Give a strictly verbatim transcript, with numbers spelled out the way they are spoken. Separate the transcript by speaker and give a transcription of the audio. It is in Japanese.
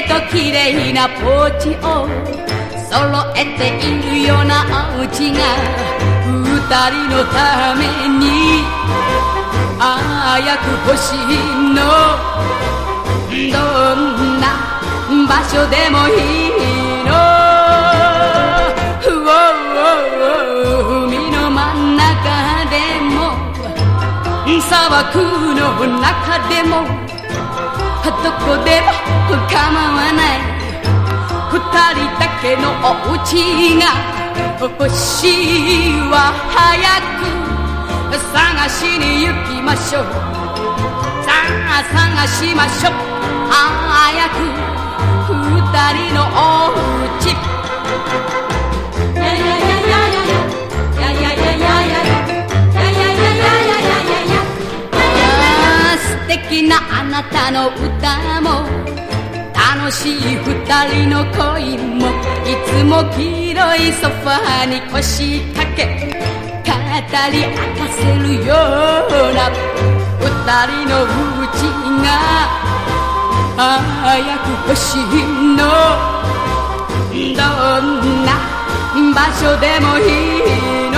Speaker 1: と綺麗なポーチを揃えているようなお家が二人のために早く欲しいの。どんな場所でもいいの。海の真ん中でも砂漠の中でもどこでも構わない。二人だけのお家が欲しいわ。早く探しに行きましょう。さあ探しましょう。早く二人のお家。やややややややややややややややや。素敵なあなたの歌も楽しい二人の恋もいつも黄色いソファーに腰掛け語り明かせるような二人のうちが早く欲しいの。どんな場所でもいい